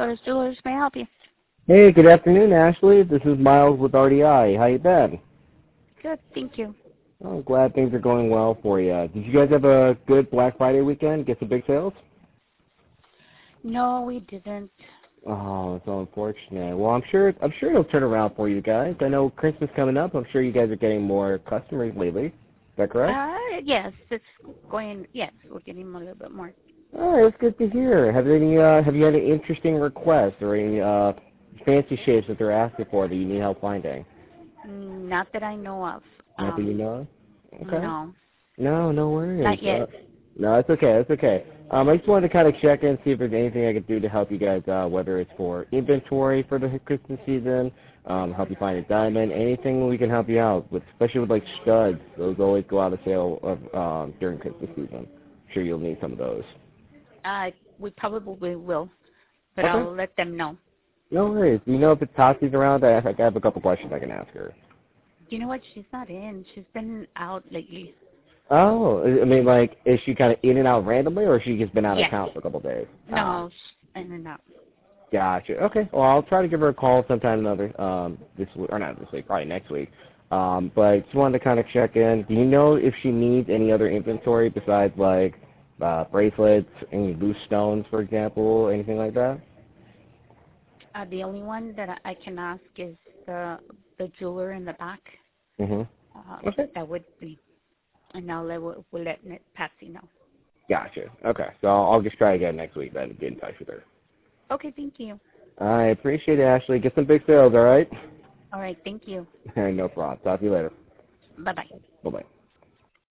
Flores Jewelers. May I help you? Hey, good afternoon, Ashley. This is Miles with RDI. How you been? Good, thank you. Oh, I'm glad things are going well for you. Did you guys have a good Black Friday weekend? Get some big sales? No, we didn't. Oh, it's so unfortunate. Well, I'm sure it'll turn around for you guys. I know Christmas coming up. I'm sure you guys are getting more customers lately. Is that correct? Yes, it's going. Yes, we're getting a little bit more. Oh, that's good to hear. Have you had any interesting requests or any fancy shapes that they're asking for that you need help finding? Not that I know of. Not that you know of? Okay. No, No worries. not yet. No, that's okay. That's okay. I just wanted to kind of check in, see if there's anything I could do to help you guys out, whether it's for inventory for the Christmas season, help you find a diamond, anything we can help you out with, especially with like studs. Those always go out of sale during Christmas season. I'm sure you'll need some of those. We probably will, but Okay. I'll let them know. No worries. Do you know if it's Tati's around? I have a couple questions I can ask her. You know what? She's not in. She's been out lately. Oh, I mean, like, is she kind of in and out randomly, or has she just been out of Yes. town for a couple of days? No, she's in and out. Gotcha. Okay. Well, I'll try to give her a call sometime this week, or not this week, probably next week. But just wanted to kind of check in. Do you know if she needs any other inventory besides like bracelets, any loose stones, for example, anything like that? The only one that I can ask is the jeweler in the back. Okay. That would be, and we'll let Patsy know. Gotcha. Okay. So I'll just try again next week then to get in touch with her. Okay, thank you. I appreciate it, Ashley. Get some big sales, all right? All right, thank you. No problem. Talk to you later. Bye-bye. Bye-bye.